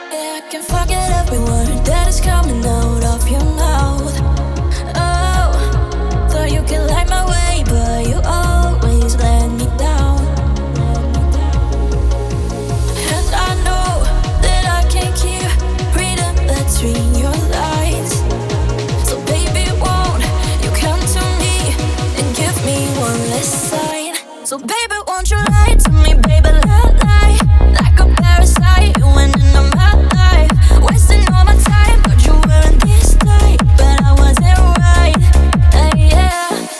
Yeah, I can forget every word that is coming out of your mouth. Oh, thought you could light my way, but you always let me down. And I know that I can't keep reading between your lines. So baby, won't you come to me and give me one last sign? So baby,